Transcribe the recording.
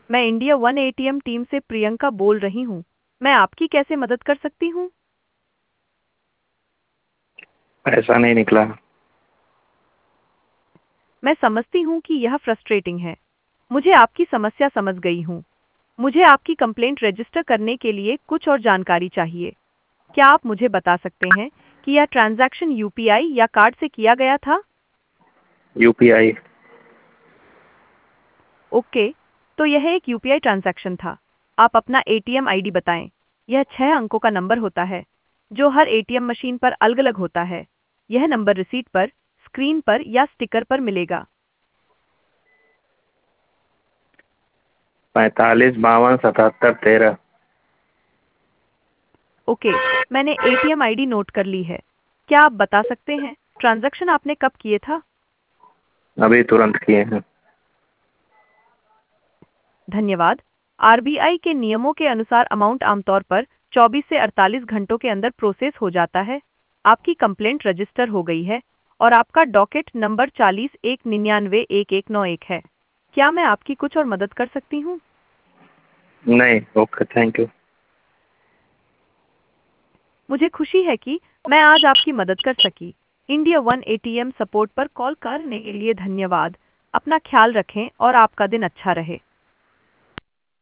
मैं India one ATM team से प्रियंका बोल रही हूँ। मैं आपकी कैसे मदद कर सकती हूँ? पैसा नहीं निकला। मैं समझती हूँ कि यह फ्रस्ट्रेटिंग है। मुझे आपकी समस्या समझ गई हूँ। मुझे आपकी कंप्लेंट रजिस्टर करने के लिए कुछ और जानकारी चाहिए। क्या आप मुझे बता सकते हैं कि यह ट्रांजैक्शन यूपीआई या कार्ड से किया गया था? यूपीआई। ओके, तो यह एक यूपीआई ट्रांजैक्शन था। आप अपना एटीएम आईडी बताएं। यह 6 अंकों का नंबर होता है, जो हर एटीएम मशीन पर अलग-अलग होता है। यह नंबर रिसीट पर, स्क्रीन पर या स्टिकर पर मिलेगा। 45 52 77 13। ओके, मैंने एटीएम आईडी नोट कर ली है। क्या आप बता सकते हैं ट्रांजैक्शन आपने कब किए था? अभी तुरंत किए हैं। धन्यवाद। आरबीआई के नियमों के अनुसार अमाउंट आमतौर पर 24 से 48 घंटों के अंदर प्रोसेस हो जाता है। आपकी कंप्लेंट रजिस्टर हो गई है और आपका डॉकेट नंबर 40191191 है। क्या मैं आपकी कुछ और मदद कर सकती हूँ? नहीं, ओके, थैंक यू। मुझे खुशी है कि मैं आज आपकी मदद कर सकी। इंडिया वन एटीएम सपोर्ट पर कॉल करने के लिए धन्यवाद। अपना ख्याल रखें और आपका दिन अच्छा रहे।